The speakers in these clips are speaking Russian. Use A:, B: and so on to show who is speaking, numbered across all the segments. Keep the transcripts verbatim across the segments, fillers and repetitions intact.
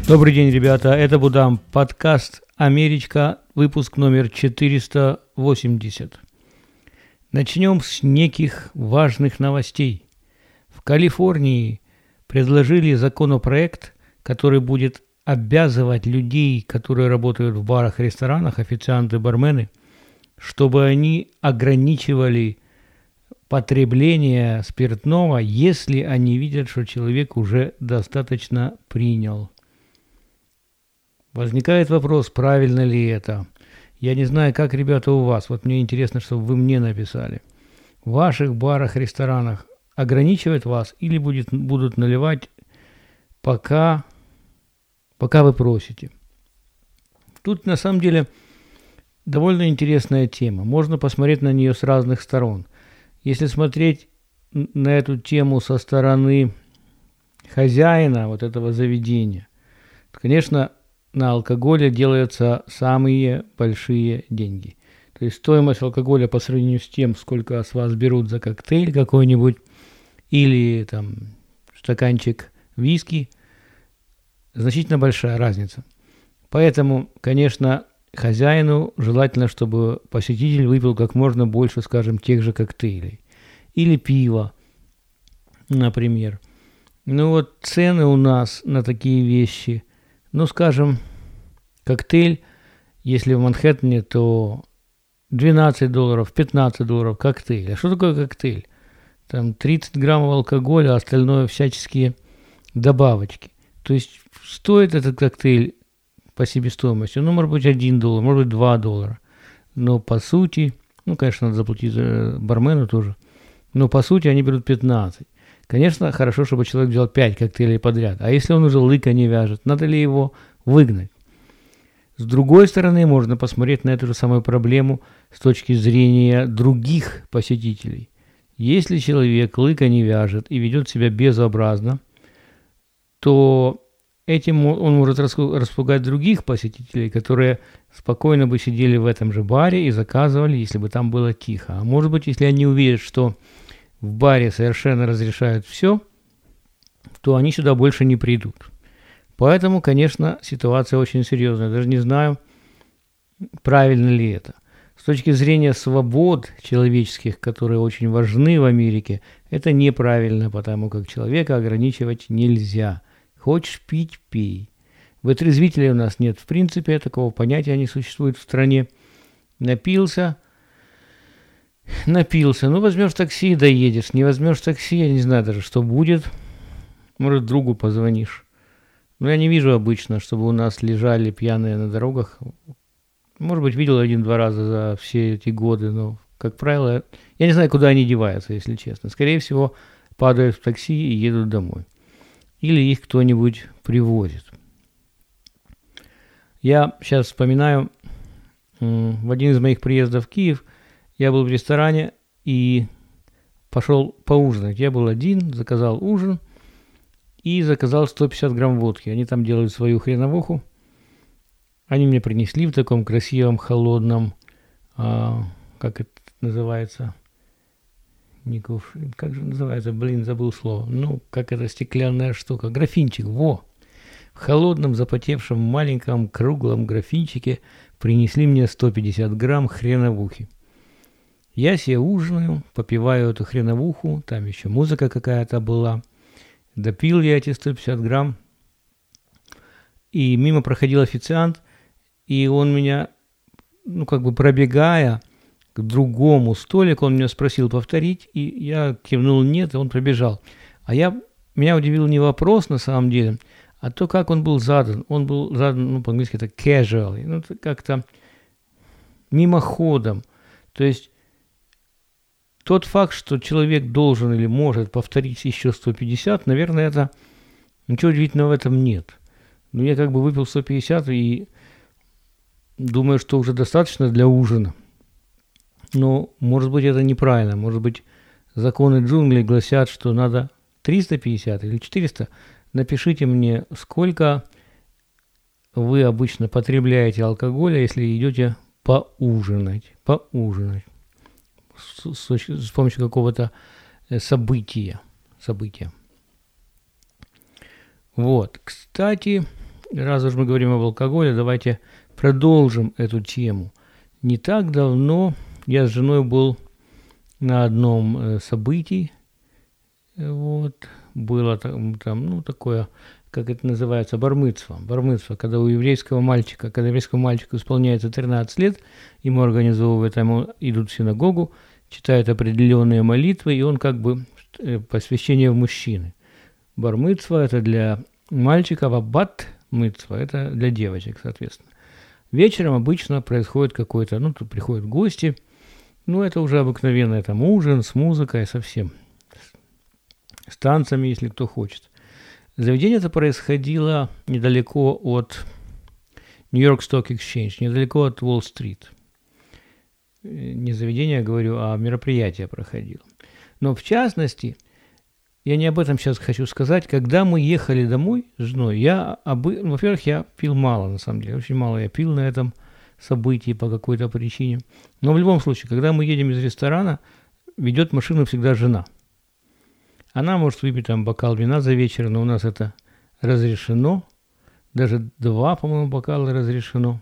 A: Добрый день, ребята, это Будам, подкаст «Америчка», выпуск номер четыреста восемьдесят. Начнем с неких важных новостей. В Калифорнии предложили законопроект, который будет обязывать людей, которые работают в барах, ресторанах, официанты, бармены, чтобы они ограничивали потребление спиртного, если они видят, что человек уже достаточно принял. Возникает вопрос, правильно ли это. Я не знаю, как, ребята, у вас. Вот мне интересно, чтобы вы мне написали. В ваших барах, ресторанах ограничивают вас или будет, будут наливать, пока, пока вы просите. Тут, на самом деле, довольно интересная тема. Можно посмотреть на нее с разных сторон. Если смотреть на эту тему со стороны хозяина вот этого заведения, то, конечно, на алкоголе делаются самые большие деньги. То есть стоимость алкоголя по сравнению с тем, сколько с вас берут за коктейль какой-нибудь или там стаканчик виски, значительно большая разница. Поэтому, конечно, хозяину желательно, чтобы посетитель выпил как можно больше, скажем, тех же коктейлей. Или пива, например. Ну вот цены у нас на такие вещи, ну, скажем, коктейль, если в Манхэттене, то двенадцать долларов, пятнадцать долларов коктейль. А что такое коктейль? Там тридцать граммов алкоголя, а остальное всяческие добавочки. То есть стоит этот коктейль по себестоимости, ну, может быть, один доллар, может быть, два доллара. Но по сути, ну, конечно, надо заплатить бармену тоже, но по сути они берут пятнадцать. Конечно, хорошо, чтобы человек взял пять коктейлей подряд. А если он уже лыка не вяжет, надо ли его выгнать? С другой стороны, можно посмотреть на эту же самую проблему с точки зрения других посетителей. Если человек лыка не вяжет и ведет себя безобразно, то этим он может распугать других посетителей, которые спокойно бы сидели в этом же баре и заказывали, если бы там было тихо. А может быть, если они увидят, что в баре совершенно разрешают все, то они сюда больше не придут. Поэтому, конечно, ситуация очень серьезная. Даже не знаю, правильно ли это. С точки зрения свобод человеческих, которые очень важны в Америке, это неправильно, потому как человека ограничивать нельзя. Хочешь пить – пей. Вытрезвителей у нас нет в принципе, такого понятия не существует в стране. Напился – Напился. Ну, возьмешь такси и доедешь. Не возьмешь такси, я не знаю даже, что будет. Может, другу позвонишь. Но я не вижу обычно, чтобы у нас лежали пьяные на дорогах. Может быть, видел один-два раза за все эти годы, но, как правило, я не знаю, куда они деваются, если честно. Скорее всего, падают в такси и едут домой. Или их кто-нибудь привозит. Я сейчас вспоминаю, в один из моих приездов в Киев я был в ресторане и пошел поужинать. Я был один, заказал ужин и заказал сто пятьдесят грамм водки. Они там делают свою хреновуху. Они мне принесли в таком красивом, холодном, а, как это называется, не кувшин, как же называется, блин, забыл слово. Ну, как это стеклянная штука, графинчик, во! В холодном, запотевшем, маленьком, круглом графинчике принесли мне сто пятьдесят грамм хреновухи. Я себе ужинаю, попиваю эту хреновуху, там еще музыка какая-то была. Допил я эти сто пятьдесят грамм. И мимо проходил официант, и он меня, ну как бы пробегая к другому столику, он меня спросил повторить, и я кивнул нет, и он пробежал. А я, меня удивил не вопрос на самом деле, а то, как он был задан. Он был задан, ну по-английски это casual, ну как-то мимоходом. То есть тот факт, что человек должен или может повторить еще сто пятьдесят, наверное, это ничего удивительного в этом нет. Но я как бы выпил сто пятьдесят и думаю, что уже достаточно для ужина. Но, может быть, это неправильно. Может быть, законы джунглей гласят, что надо триста пятьдесят или четыреста. Напишите мне, сколько вы обычно потребляете алкоголя, если идете поужинать. Поужинать. С, с, с помощью какого-то события. события. Вот. Кстати, раз уж мы говорим об алкоголе, давайте продолжим эту тему. Не так давно я с женой был на одном э, событии. Вот, было там, там, ну, такое, как это называется, бар-мицва. Бар-мицва, когда у еврейского мальчика, когда еврейскому мальчику исполняется тринадцать лет, ему организовывают, ему идут в синагогу, читают определенные молитвы, и он как бы э, посвящение в мужчины. Бар-мицва – это для мальчиков, а бат-мицва – это для девочек, соответственно. Вечером обычно происходит какой-то, ну, тут приходят гости, ну, это уже обыкновенно, это ужин с музыкой совсем, с танцами, если кто хочет. Заведение это происходило недалеко от Нью-Йорк Stock Exchange, недалеко от Уолл-стрит. Не заведение, я говорю, а мероприятие проходило. Но в частности, я не об этом сейчас хочу сказать, когда мы ехали домой с женой, я, обы... ну, во-первых, я пил мало, на самом деле, очень мало я пил на этом событии по какой-то причине. Но в любом случае, когда мы едем из ресторана, ведет машину всегда жена. Она может выпить там бокал вина за вечер, но у нас это разрешено. Даже два, по-моему, бокала разрешено.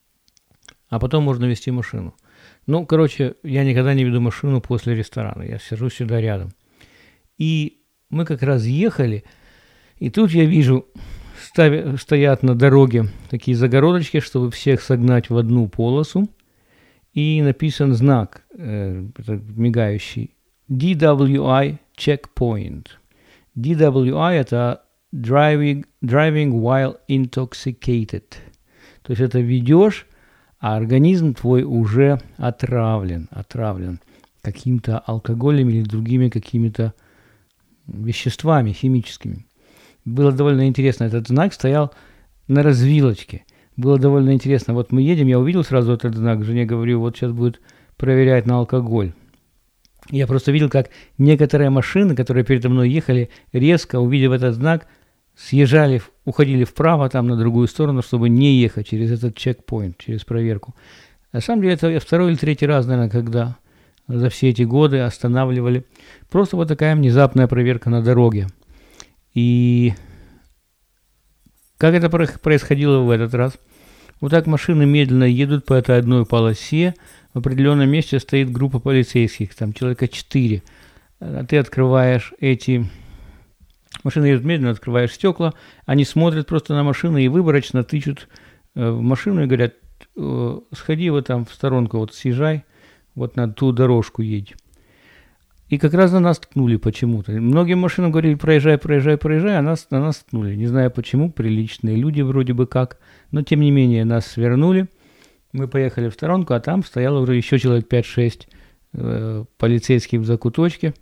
A: А потом можно вести машину. Ну, короче, я никогда не веду машину после ресторана. Я сижу всегда рядом. И мы как раз ехали, и тут я вижу, ставя, стоят на дороге такие загородочки, чтобы всех согнать в одну полосу. И написан знак, э, мигающий, ди дабл ю ай checkpoint. ди дабл ю ай это driving, driving while intoxicated. То есть это ведешь, а организм твой уже отравлен, отравлен каким-то алкоголем или другими какими-то веществами химическими. Было довольно интересно, этот знак стоял на развилочке. Было довольно интересно. Вот мы едем, я увидел сразу этот знак, жене говорю, вот сейчас будет проверять на алкоголь. Я просто видел, как некоторые машины, которые передо мной ехали, резко, увидев этот знак, съезжали, уходили вправо, там на другую сторону, чтобы не ехать через этот чекпоинт, через проверку. На самом деле, это второй или третий раз, наверное, когда за все эти годы останавливали. Просто вот такая внезапная проверка на дороге. И как это происходило в этот раз? Вот так машины медленно едут по этой одной полосе. В определенном месте стоит группа полицейских, там человека четыре. Ты открываешь эти... Машины едут медленно, открываешь стекла, они смотрят просто на машины и выборочно тычут в машину и говорят, сходи вот там в сторонку, вот съезжай, вот на ту дорожку едь. И как раз на нас ткнули почему-то. Многим машинам говорили, проезжай, проезжай, проезжай, а нас, на нас ткнули. Не знаю почему, приличные люди вроде бы как, но тем не менее нас свернули. Мы поехали в сторонку, а там стояло уже еще человек пять-шесть э, полицейских в закуточке.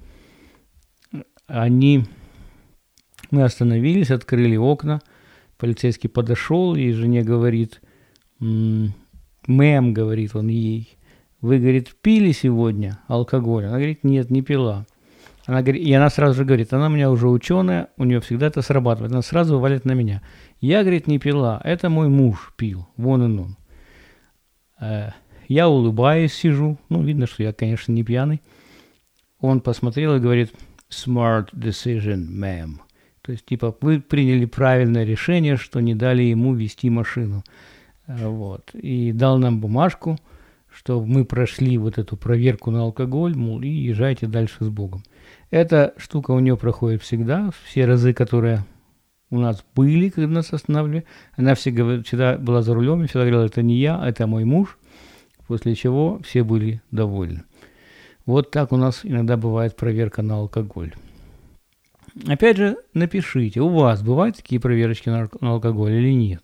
A: Они... Мы остановились, открыли окна. Полицейский подошел и жене говорит, мэм, говорит он ей, вы, говорит, пили сегодня алкоголь? Она говорит, нет, не пила. Она говорит, и она сразу же говорит, она у меня уже ученая, у нее всегда это срабатывает. Она сразу валит на меня. Я, говорит, не пила, это мой муж пил, вон он он. Э, я улыбаюсь, сижу, ну, видно, что я, конечно, не пьяный. Он посмотрел и говорит, smart decision, ma'am. То есть, типа, вы приняли правильное решение, что не дали ему вести машину. Вот. И дал нам бумажку, что мы прошли вот эту проверку на алкоголь, мол, и езжайте дальше с Богом. Эта штука у нее проходит всегда, все разы, которые у нас были, когда нас останавливали. Она всегда, всегда была за рулем и всегда говорила, это не я, это мой муж, после чего все были довольны. Вот так у нас иногда бывает проверка на алкоголь. Опять же, напишите, у вас бывают такие проверочки на алкоголь или нет?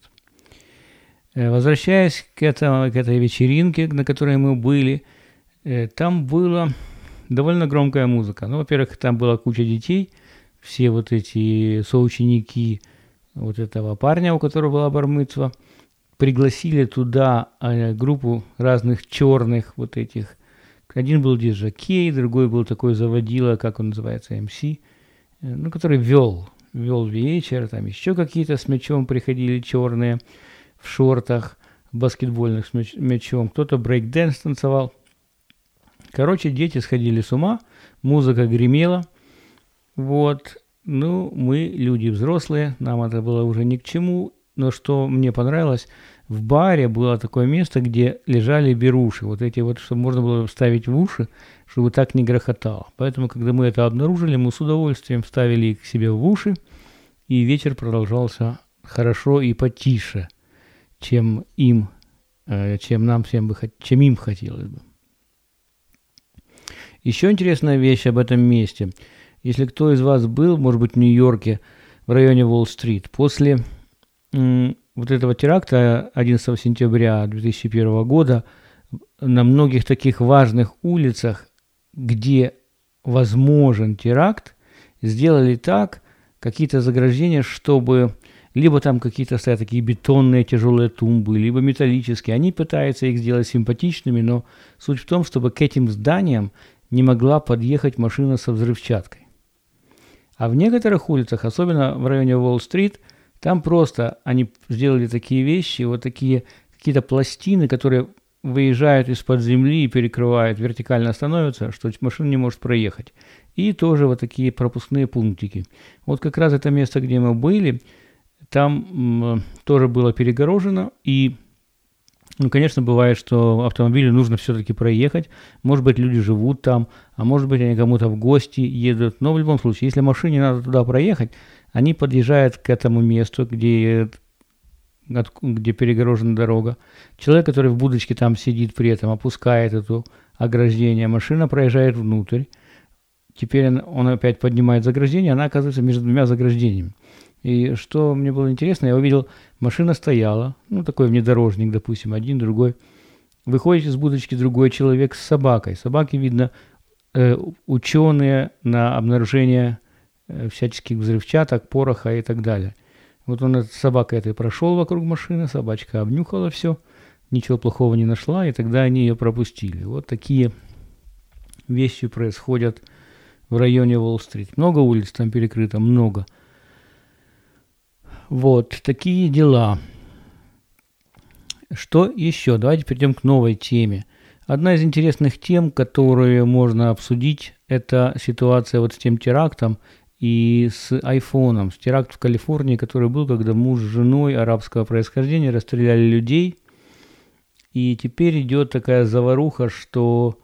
A: Возвращаясь к, этому, к этой вечеринке, на которой мы были, там была довольно громкая музыка. Ну, во-первых, там была куча детей, все вот эти соученики вот этого парня, у которого была бар-мицва, пригласили туда группу разных черных вот этих. Один был диджей, другой был такой заводила, как он называется, эм си, ну, который вел, вел вечер, там еще какие-то с мячом приходили черные, в шортах баскетбольных с мяч, мячом, кто-то брейк-дэнс танцевал. Короче, дети сходили с ума, музыка гремела, вот, ну, мы, люди взрослые, нам это было уже ни к чему, но что мне понравилось, в баре было такое место, где лежали беруши. Вот эти вот, чтобы можно было вставить в уши, чтобы так не грохотало. Поэтому, когда мы это обнаружили, мы с удовольствием вставили их себе в уши, и вечер продолжался хорошо и потише, чем им, чем нам всем бы, чем им хотелось бы. Еще интересная вещь об этом месте. Если кто из вас был, может быть, в Нью-Йорке, в районе Уолл-стрит, после м, вот этого теракта одиннадцатого сентября две тысячи первого года на многих таких важных улицах, где возможен теракт, сделали так, какие-то заграждения, чтобы либо там какие-то стоят такие бетонные тяжелые тумбы, либо металлические. Они пытаются их сделать симпатичными, но суть в том, чтобы к этим зданиям не могла подъехать машина со взрывчаткой. А в некоторых улицах, особенно в районе Уолл-стрит, там просто они сделали такие вещи, вот такие какие-то пластины, которые выезжают из-под земли и перекрывают, вертикально становятся, что машина не может проехать. И тоже вот такие пропускные пунктики. Вот как раз это место, где мы были, там м, тоже было перегорожено, и, ну, конечно, бывает, что автомобилю нужно все-таки проехать. Может быть, люди живут там, а может быть, они кому-то в гости едут. Но в любом случае, если машине надо туда проехать, они подъезжают к этому месту, где, где перегорожена дорога. Человек, который в будочке там сидит при этом, опускает это ограждение, машина проезжает внутрь. Теперь он, он опять поднимает заграждение, она оказывается между двумя заграждениями. И что мне было интересно, я увидел, машина стояла, ну, такой внедорожник, допустим, один, другой. Выходит из будочки другой человек с собакой. Собаки, видно, э, ученые на обнаружение э, всяческих взрывчаток, пороха и так далее. Вот он с собакой этой прошел вокруг машины, собачка обнюхала все, ничего плохого не нашла, и тогда они ее пропустили. Вот такие вещи происходят в районе Уолл-стрит. Много улиц там перекрыто, много. Вот, такие дела. Что еще? Давайте перейдем к новой теме. Одна из интересных тем, которые можно обсудить, это ситуация вот с тем терактом и с айфоном. С теракт в Калифорнии, который был, когда муж с женой арабского происхождения расстреляли людей. И теперь идет такая заваруха, что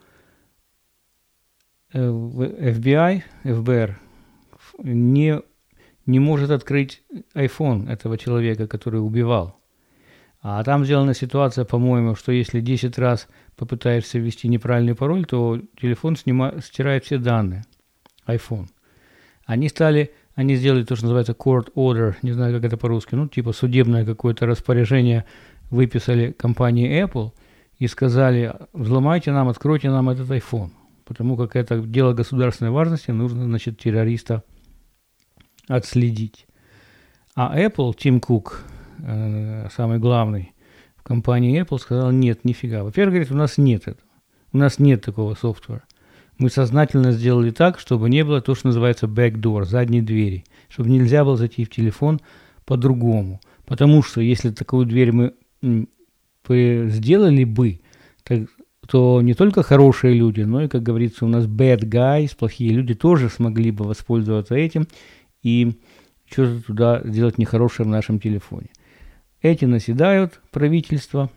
A: эф би ай, эф бэ эр не... не может открыть iPhone этого человека, который убивал. А там сделана ситуация, по-моему, что если десять раз попытаешься ввести неправильный пароль, то телефон снима, стирает все данные. iPhone. Они стали, они сделали то, что называется court order, не знаю, как это по-русски, ну, типа судебное какое-то распоряжение выписали компании Apple и сказали, взломайте нам, откройте нам этот iPhone. Потому как это дело государственной важности, нужно, значит, террориста отследить. А Apple, Тим Кук, э, самый главный в компании Apple, сказал, нет, нифига. Во-первых, говорит, у нас нет этого. У нас нет такого софтвера. Мы сознательно сделали так, чтобы не было то, что называется backdoor, задней двери. Чтобы нельзя было зайти в телефон по-другому. Потому что если такую дверь мы м, сделали бы, так, то не только хорошие люди, но и, как говорится, у нас bad guys, плохие люди, тоже смогли бы воспользоваться этим и что-то туда сделать нехорошее в нашем телефоне. Эти наседают правительство,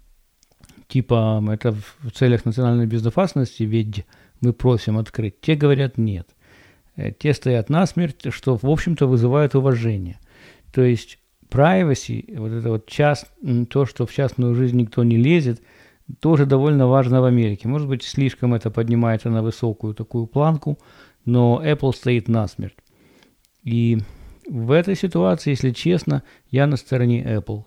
A: типа это в целях национальной безопасности, ведь мы просим открыть. Те говорят нет. Те стоят насмерть, что, в общем-то, вызывает уважение. То есть privacy, вот это вот част, то, что в частную жизнь никто не лезет, тоже довольно важно в Америке. Может быть, слишком это поднимается на высокую такую планку, но Apple стоит насмерть. И в этой ситуации, если честно, я на стороне Apple.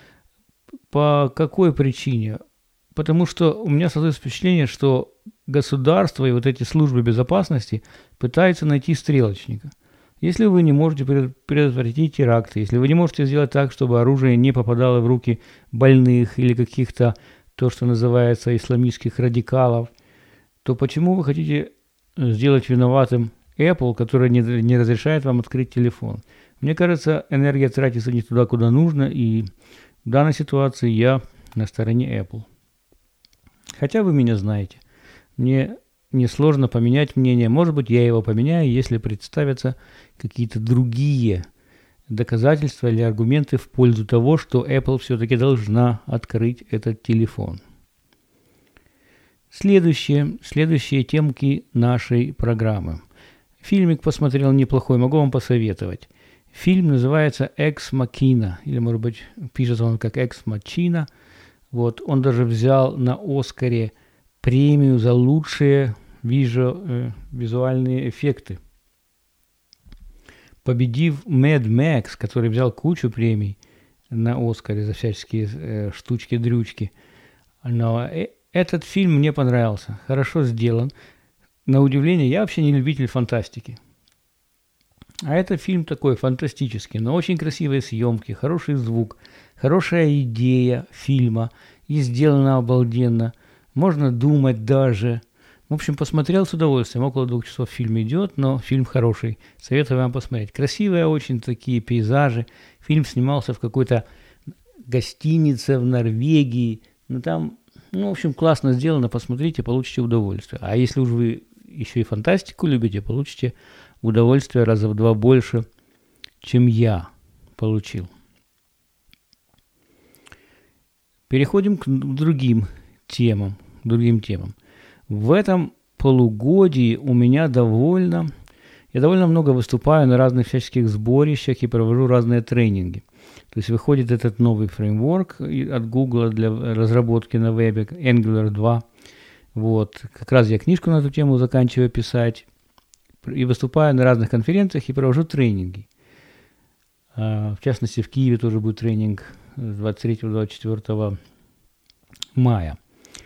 A: По какой причине? Потому что у меня создается впечатление, что государство и вот эти службы безопасности пытаются найти стрелочника. Если вы не можете предотвратить теракты, если вы не можете сделать так, чтобы оружие не попадало в руки больных или каких-то, то, что называется, исламистских радикалов, то почему вы хотите сделать виноватым Apple, который не, не разрешает вам открыть телефон? Мне кажется, энергия тратится не туда, куда нужно, и в данной ситуации я на стороне Apple. Хотя вы меня знаете. Мне несложно поменять мнение. Может быть, я его поменяю, если представятся какие-то другие доказательства или аргументы в пользу того, что Apple все-таки должна открыть этот телефон. Следующие, следующие темки нашей программы. Фильмик посмотрел неплохой, могу вам посоветовать. Фильм называется «Экс Махина», или, может быть, пишется он как «Экс Мачина». Вот, он даже взял на Оскаре премию за лучшие визу, э, визуальные эффекты, победив Мэд Макс, который взял кучу премий на Оскаре за всяческие э, штучки-дрючки. Но э, этот фильм мне понравился, хорошо сделан. На удивление, я вообще не любитель фантастики. А это фильм такой фантастический, но очень красивые съемки, хороший звук, хорошая идея фильма, и сделано обалденно. Можно думать даже. В общем, посмотрел с удовольствием. Около двух часов фильм идет, но фильм хороший. Советую вам посмотреть. Красивые очень такие пейзажи. Фильм снимался в какой-то гостинице в Норвегии. Ну, там, ну, в общем, классно сделано. Посмотрите, получите удовольствие. А если уж вы еще и фантастику любите, получите удовольствие раза в два больше, чем я получил. Переходим к другим темам. Другим темам. В этом полугодии у меня довольно, я довольно много выступаю на разных всяческих сборищах и провожу разные тренинги. То есть выходит этот новый фреймворк от Google для разработки на вебе, Angular два. Вот. Как раз я книжку на эту тему заканчиваю писать. И выступаю на разных конференциях и провожу тренинги. В частности, в Киеве тоже будет тренинг двадцать третьего — двадцать четвёртого мая.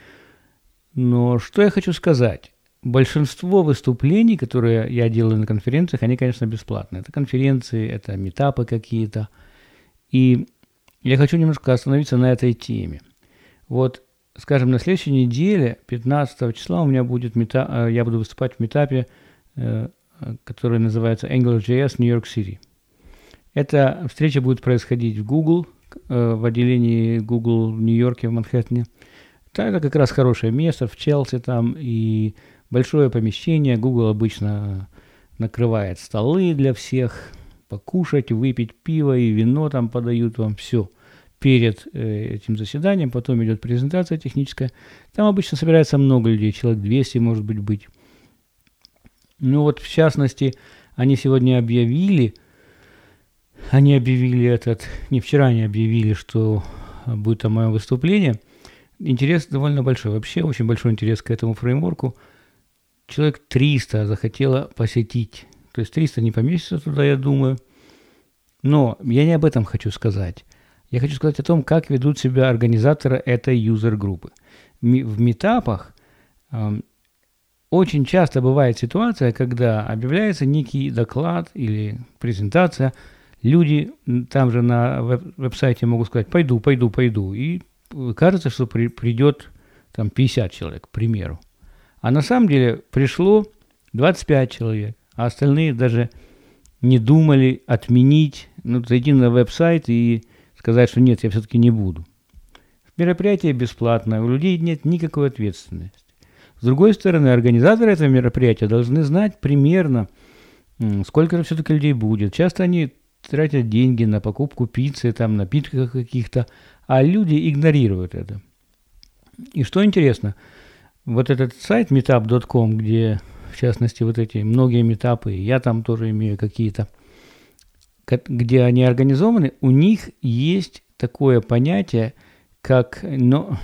A: Но что я хочу сказать? Большинство выступлений, которые я делаю на конференциях, они, конечно, бесплатные. Это конференции, это митапы какие-то. И я хочу немножко остановиться на этой теме. Вот, скажем, на следующей неделе, пятнадцатого числа, у меня будет мета, я буду выступать в митапе, который называется AngularJS New York City. Эта встреча будет происходить в Google, в отделении Google в Нью-Йорке, в Манхэттене. Это как раз хорошее место, в Челси там, и большое помещение. Google обычно накрывает столы для всех, покушать, выпить пиво и вино там подают вам, все. Перед э, этим заседанием, потом идет презентация техническая. Там обычно собирается много людей, человек двести, может быть, быть. Ну вот, в частности, они сегодня объявили, они объявили этот, не вчера они объявили, что будет там мое выступление. Интерес довольно большой, вообще очень большой интерес к этому фреймворку. Человек триста захотело посетить, то есть триста не поместится туда, я думаю. Но я не об этом хочу сказать. Я хочу сказать о том, как ведут себя организаторы этой юзер-группы. В митапах э, очень часто бывает ситуация, когда объявляется некий доклад или презентация, люди там же на веб- веб-сайте могут сказать «пойду, пойду, пойду», и кажется, что при, придет там пятьдесят человек, к примеру. А на самом деле пришло двадцать пять человек, а остальные даже не думали отменить, ну, зайти на веб-сайт и сказать, что нет, я все-таки не буду. Мероприятие бесплатное, у людей нет никакой ответственности. С другой стороны, организаторы этого мероприятия должны знать примерно, сколько же все-таки людей будет. Часто они тратят деньги на покупку пиццы, там, напитков каких-то, а люди игнорируют это. И что интересно, вот этот сайт meetup точка ком, где, в частности, вот эти многие митапы, я там тоже имею какие-то, где они организованы, у них есть такое понятие, как, но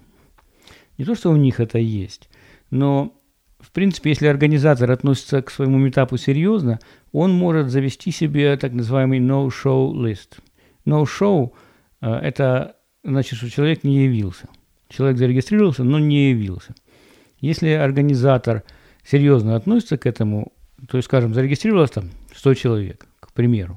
A: не то, что у них это есть, но, в принципе, если организатор относится к своему митапу серьезно, он может завести себе так называемый no-show list. No-show – это значит, что человек не явился. Человек зарегистрировался, но не явился. Если организатор серьезно относится к этому, то есть, скажем, зарегистрировалось там сто человек, к примеру,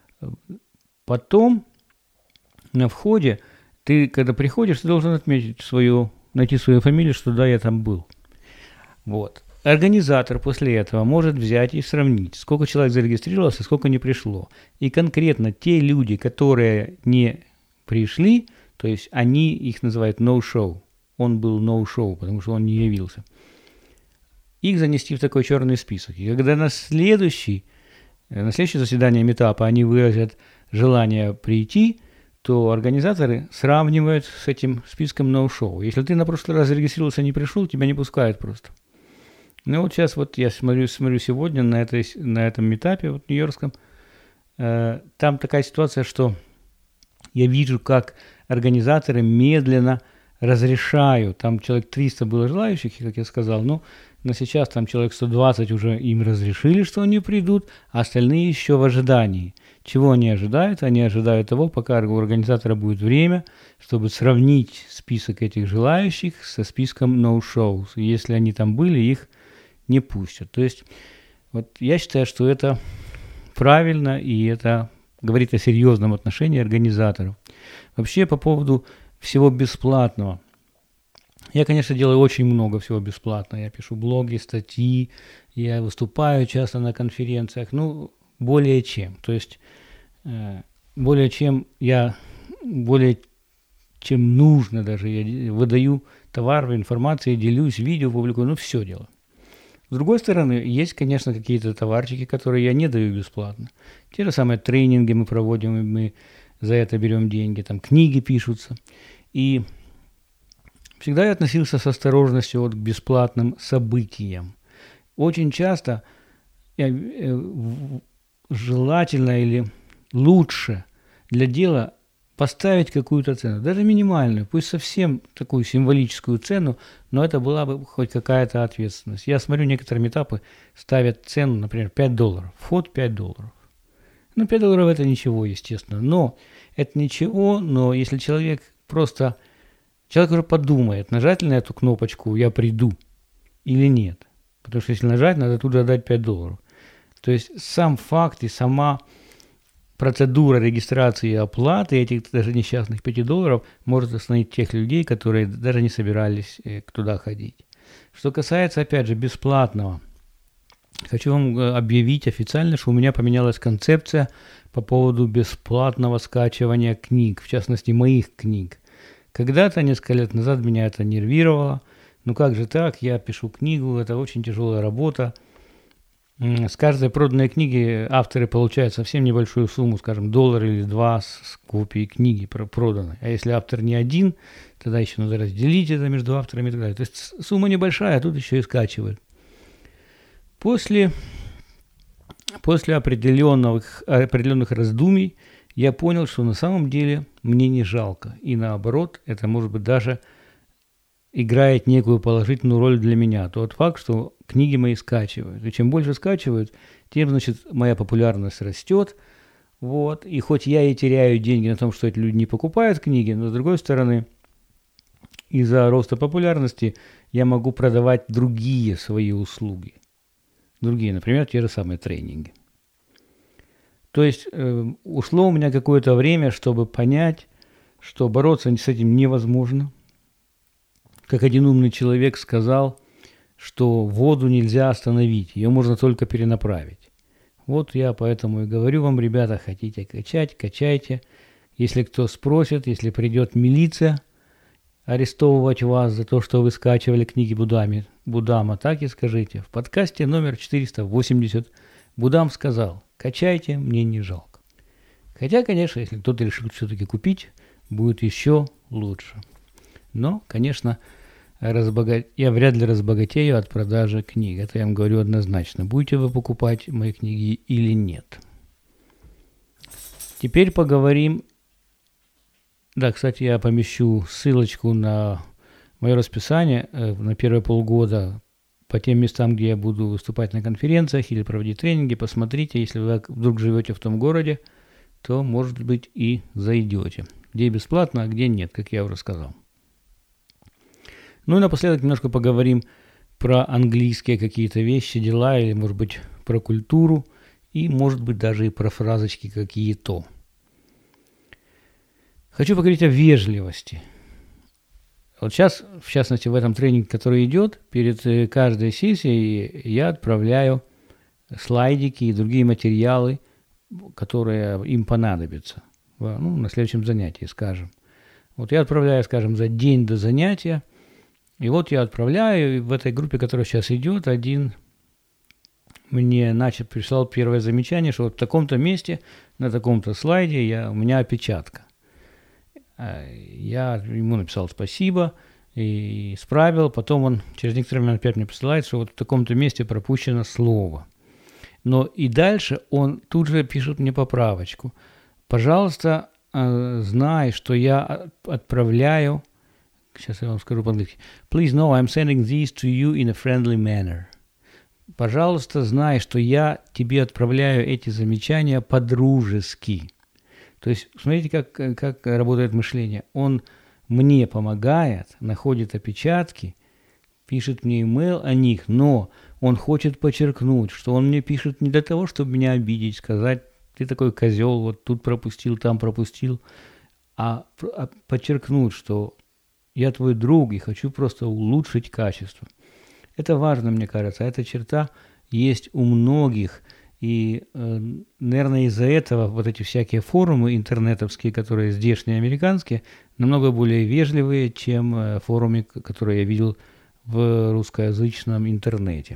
A: потом на входе ты, когда приходишь, ты должен отметить свою, найти свою фамилию, что да, я там был. Вот. Организатор после этого может взять и сравнить, сколько человек зарегистрировалось, а сколько не пришло. И конкретно те люди, которые не пришли, то есть они их называют no-show. Он был no-show, потому что он не явился. Их занести в такой черный список. И когда на следующий на следующее заседание метапа они выразят желание прийти, то организаторы сравнивают с этим списком ноу-шоу. Если ты на прошлый раз зарегистрировался и не пришел, тебя не пускают просто. Ну вот сейчас вот я смотрю, смотрю сегодня на, этой, на этом метапе вот, нью-йоркском, э, там такая ситуация, что я вижу, как организаторы медленно разрешают. Там человек триста было желающих, как я сказал, но на сейчас там человек сто двадцать уже им разрешили, что они придут, а остальные еще в ожидании. Чего они ожидают? Они ожидают того, пока у организатора будет время, чтобы сравнить список этих желающих со списком no-shows. Если они там были, их не пустят. То есть вот я считаю, что это правильно, и это говорит о серьезном отношении организаторов. Вообще по поводу всего бесплатного. Я, конечно, делаю очень много всего бесплатно. Я пишу блоги, статьи, я выступаю часто на конференциях. Ну, более чем. То есть, э, более чем я, более чем нужно даже, я выдаю товар, информацию, делюсь, видео публикую, ну, все делаю. С другой стороны, есть, конечно, какие-то товарчики, которые я не даю бесплатно. Те же самые тренинги мы проводим, и мы за это берем деньги, там книги пишутся. И всегда я относился с осторожностью вот к бесплатным событиям. Очень часто желательно или лучше для дела поставить какую-то цену, даже минимальную, пусть совсем такую символическую цену, но это была бы хоть какая-то ответственность. Я смотрю, некоторые метапы ставят цену, например, пять долларов, вход пять долларов. Ну, пять долларов это ничего, естественно, но это ничего, но если человек просто, человек уже подумает, нажать ли на эту кнопочку «Я приду» или нет. Потому что если нажать, надо тут же отдать пять долларов. То есть сам факт и сама процедура регистрации и оплаты этих даже несчастных пяти долларов может остановить тех людей, которые даже не собирались э, туда ходить. Что касается, опять же, бесплатного, хочу вам объявить официально, что у меня поменялась концепция по поводу бесплатного скачивания книг, в частности, моих книг. Когда-то, несколько лет назад, меня это нервировало. Ну как же так, я пишу книгу, это очень тяжелая работа. С каждой проданной книги авторы получают совсем небольшую сумму, скажем, доллар или два с копии книги проданной. А если автор не один, тогда еще надо разделить это между авторами и так далее. То есть сумма небольшая, а тут еще и скачивают. После, после определенных, определенных раздумий я понял, что на самом деле мне не жалко. И наоборот, это может быть даже играет некую положительную роль для меня. Тот факт, что книги мои скачивают. И чем больше скачивают, тем, значит, моя популярность растет. Вот. И хоть я и теряю деньги на том, что эти люди не покупают книги, но с другой стороны, из-за роста популярности я могу продавать другие свои услуги. Другие, например, те же самые тренинги. То есть э, ушло у меня какое-то время, чтобы понять, что бороться с этим невозможно. Как один умный человек сказал, что воду нельзя остановить, ее можно только перенаправить. Вот я поэтому и говорю вам, ребята, хотите качать, качайте. Если кто спросит, если придет милиция арестовывать вас за то, что вы скачивали книги Будами, Будама, так и скажите. В подкасте номер четыреста восемьдесят Будам сказал, качайте, мне не жалко. Хотя, конечно, если кто-то решил все-таки купить, будет еще лучше. Но, конечно, разбога... я вряд ли разбогатею от продажи книг. Это я вам говорю однозначно. Будете вы покупать мои книги или нет. Теперь поговорим. Да, кстати, я помещу ссылочку на мое расписание э, на первые полгода по тем местам, где я буду выступать на конференциях или проводить тренинги. Посмотрите, если вы вдруг живете в том городе, то, может быть, и зайдете. Где бесплатно, а где нет, как я уже сказал. Ну и напоследок немножко поговорим про английские какие-то вещи, дела, или, может быть, про культуру, и, может быть, даже и про фразочки какие-то. Хочу поговорить о вежливости. Вот сейчас, в частности, в этом тренинге, который идет, перед каждой сессией я отправляю слайдики и другие материалы, которые им понадобятся. Ну, на следующем занятии, скажем. Вот я отправляю, скажем, за день до занятия. И вот я отправляю, и в этой группе, которая сейчас идет, один мне начал, прислал первое замечание, что вот в таком-то месте, на таком-то слайде я, у меня опечатка. Я ему написал спасибо и исправил. Потом он через некоторое время опять мне присылает, что вот в таком-то месте пропущено слово. Но и дальше он тут же пишет мне поправочку. Пожалуйста, знай, что я отправляю... Сейчас я вам скажу по-английски. Please know I'm sending these to you in a friendly manner. Пожалуйста, знай, что я тебе отправляю эти замечания по-дружески. То есть, смотрите, как, как работает мышление. Он мне помогает, находит опечатки, пишет мне имейл о них, но он хочет подчеркнуть, что он мне пишет не для того, чтобы меня обидеть, сказать, ты такой козел, вот тут пропустил, там пропустил, а, а подчеркнуть, что я твой друг и хочу просто улучшить качество. Это важно, мне кажется. Эта черта есть у многих. И, э, наверное, из-за этого вот эти всякие форумы интернетовские, которые здешние, американские, намного более вежливые, чем э, форумы, которые я видел в русскоязычном интернете.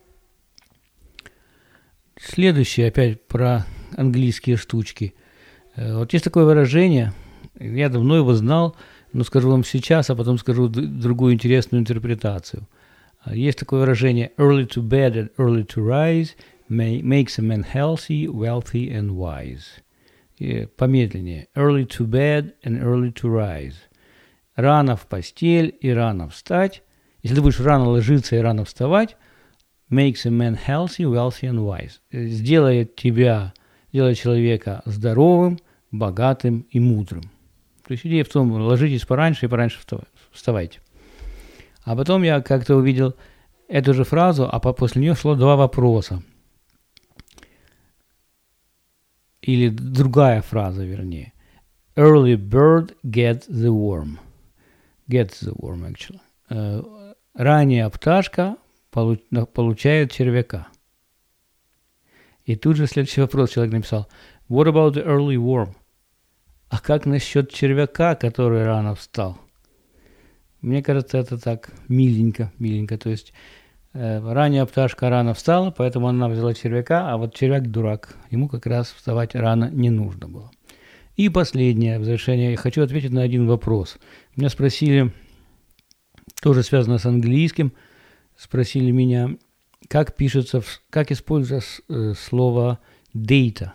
A: Следующее опять про английские штучки. Э, вот есть такое выражение, я давно его знал, но скажу вам сейчас, а потом скажу д- другую интересную интерпретацию. Есть такое выражение early to bed and early to rise makes a man healthy, wealthy and wise. И помедленнее. Early to bed and early to rise. Рано в постель и рано встать. Если ты будешь рано ложиться и рано вставать, makes a man healthy, wealthy and wise. Сделает тебя, сделает человека здоровым, богатым и мудрым. То есть идея в том, ложитесь пораньше и пораньше вставайте. А потом я как-то увидел эту же фразу, а после нее шло два вопроса. Или другая фраза, вернее. Early bird gets the worm. Gets the worm, actually. Uh, ранняя пташка получ, получает червяка. И тут же следующий вопрос человек написал. What about the early worm? А как насчет червяка, который рано встал? Мне кажется, это так миленько, миленько. То есть э, ранняя пташка рано встала, поэтому она взяла червяка, а вот червяк дурак. Ему как раз вставать рано не нужно было. И последнее в завершение. Я хочу ответить на один вопрос. Меня спросили, тоже связано с английским, спросили меня, как пишется, как используется э, слово data.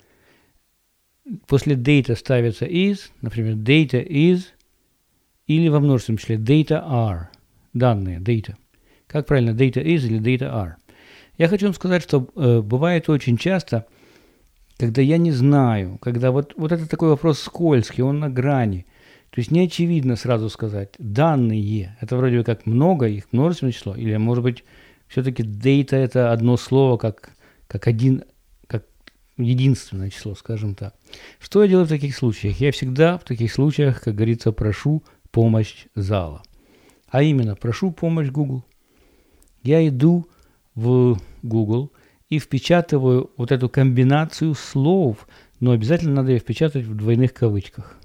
A: После data ставится is, например, data is, или во множественном числе data are, данные, data. Как правильно, data is или data are? Я хочу вам сказать, что э, бывает очень часто, когда я не знаю, когда вот, вот это такой вопрос скользкий, он на грани. То есть не очевидно сразу сказать данные, это вроде как много, их множественное число, или может быть все-таки data это одно слово, как, как один, как единственное число, скажем так. Что я делаю в таких случаях? Я всегда в таких случаях, как говорится, прошу помощь зала. А именно, прошу помощь Google. Я иду в Google и впечатываю вот эту комбинацию слов, но обязательно надо ее впечатать в двойных кавычках.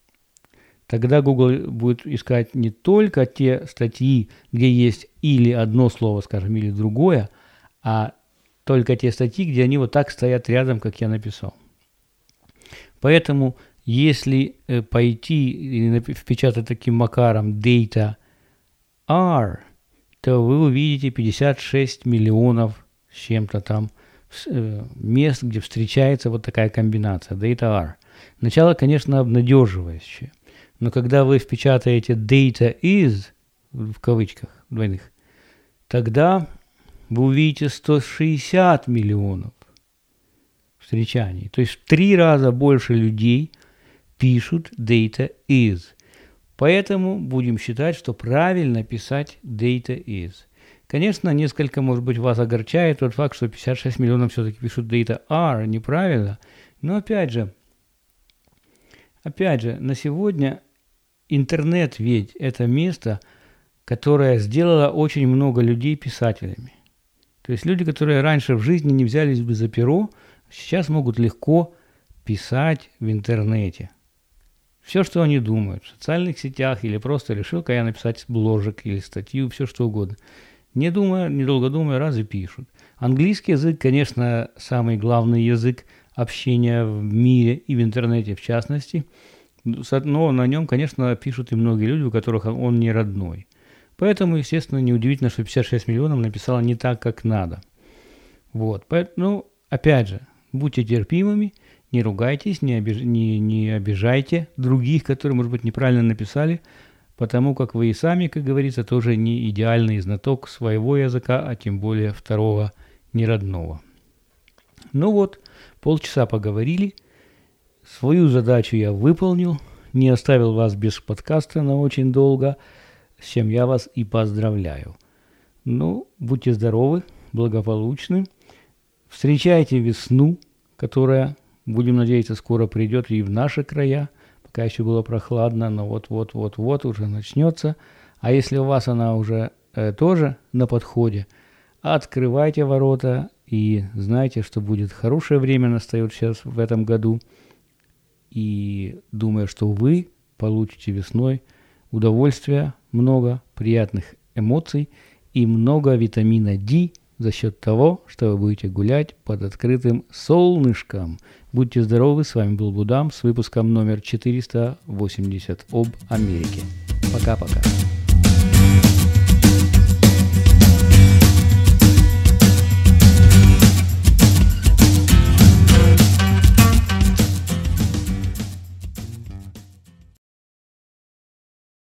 A: Тогда Google будет искать не только те статьи, где есть или одно слово, скажем, или другое, а только те статьи, где они вот так стоят рядом, как я написал. Поэтому если э, пойти и впечатать таким макаром data are, то вы увидите пятьдесят шесть миллионов с чем-то там э, мест, где встречается вот такая комбинация data are. Начало, конечно, обнадеживающее, но когда вы впечатаете data is в кавычках двойных, тогда вы увидите сто шестьдесят миллионов встречаний. То есть в три раза больше людей пишут data is. Поэтому будем считать, что правильно писать data is. Конечно, несколько, может быть, вас огорчает тот факт, что пятьдесят шесть миллионов все-таки пишут data are неправильно. Но опять же, опять же, на сегодня интернет ведь это место, которое сделало очень много людей писателями. То есть люди, которые раньше в жизни не взялись бы за перо, сейчас могут легко писать в интернете. Все, что они думают, в социальных сетях или просто решил-ка я написать бложек или статью, все что угодно. Не думая, недолго думая, раз и пишут. Английский язык, конечно, самый главный язык общения в мире и в интернете в частности. Но на нем, конечно, пишут и многие люди, у которых он не родной. Поэтому, естественно, неудивительно, что пятьдесят шесть миллионов написало не так, как надо. Вот. Поэтому, опять же, будьте терпимыми, не ругайтесь, не, обиж... не, не обижайте других, которые, может быть, неправильно написали, потому как вы и сами, как говорится, тоже не идеальный знаток своего языка, а тем более второго неродного. Ну вот, полчаса поговорили, свою задачу я выполнил, не оставил вас без подкаста на очень долго, с чем я вас и поздравляю. Ну, будьте здоровы, благополучны, встречайте весну, которая, будем надеяться, скоро придет и в наши края, пока еще было прохладно, но вот-вот-вот-вот уже начнется. А если у вас она уже э, тоже на подходе, открывайте ворота и знайте, что будет хорошее время настает сейчас в этом году. И думаю, что вы получите весной удовольствия, много приятных эмоций и много витамина D за счет того, что вы будете гулять под открытым солнышком. Будьте здоровы, с вами был Будам с выпуском номер четыреста восемьдесят об Америке. Пока-пока.